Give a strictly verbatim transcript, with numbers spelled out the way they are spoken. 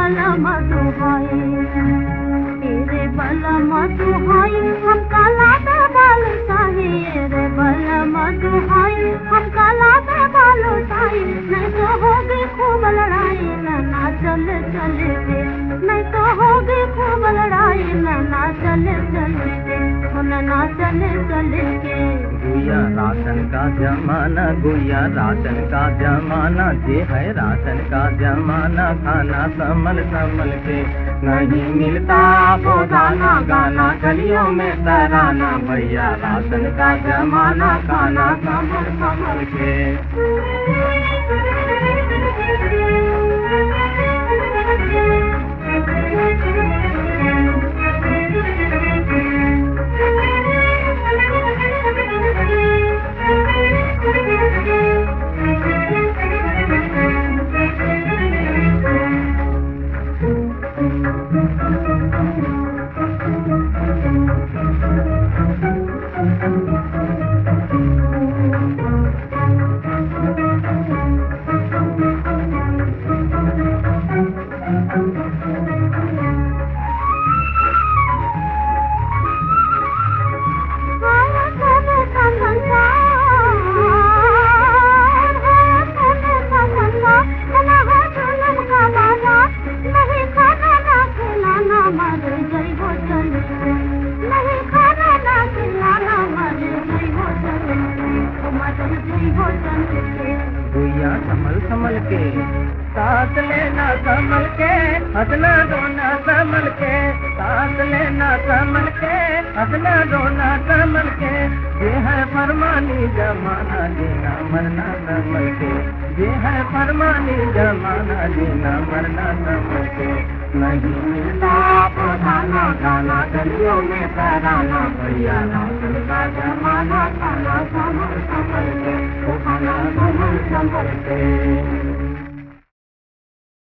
बलम दुहाई, तेरे बलम दुहाई हम काला बाल साही, रे बलम दुहाई हम काला बाल साही। नहीं तो होगी खूब लड़ाई ना चल चल के, नहीं तो होगी खूब लड़ाई ना चल चल के, ना चल चल के। गुया राशन का जमाना, गुया राशन का जमाना, जे है राशन का जमाना, खाना संभल संभल के। नहीं मिलता वो दाना, गाना गलियों में तराना, भैया राशन का जमाना, खाना संभल संभल के। गुया संभल संभल के, साथ लेना संभल के, हंसना रोना संभल के, साथ लेना संभल के, हंसना रोना संभल के। ये है फरमानी जमाना, जीना मरना संभल के, ये है फरमानी जमाना, जीना मरना संभल के। नहीं मिलता खाना, गाना गलियों में तराना, भैया राशन का जमाना, खाना संभल संभल के, खाना संभल संभल के।